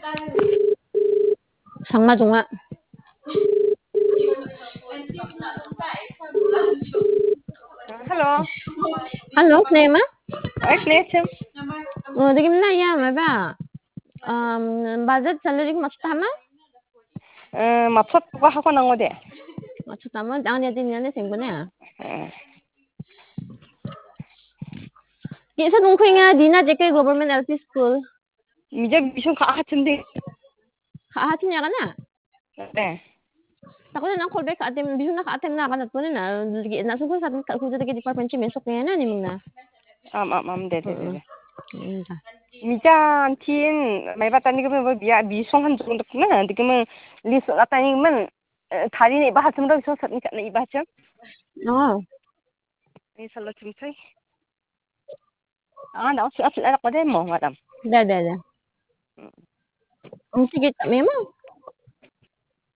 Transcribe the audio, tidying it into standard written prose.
Sama 종아. Hello, Alo, Nêm á. right, Nathan? Di gimana ya, Maba? Budget salary 맞췄다마? 맞췄다고 하고 난 거지? 맞췄다마? 아니야, 띠냐네 생분해. Kisa nung kuya Dina JK Government LP School. 이제 미션 가 같은데. Kaatin niya ka na. 네. Ako na nang callback ka atin, biso na ka atin na ka na po na. Nasungkol sa atin, kung sa tigil department siya, mesok kaya na, ni mong na. 네네네네. Inda. 미장 팀 말봤다니 그러면 뭐 미송 한 정도 구나. 지금은 리스 갔다니 그러면 다리는 이봐 하쯤으로 있어 서니까 이봐 하쯤. Oo. 이 살로 좀 차이. 나 어찌 알았거든 뭐 madam. Da. Ang sige kami mo.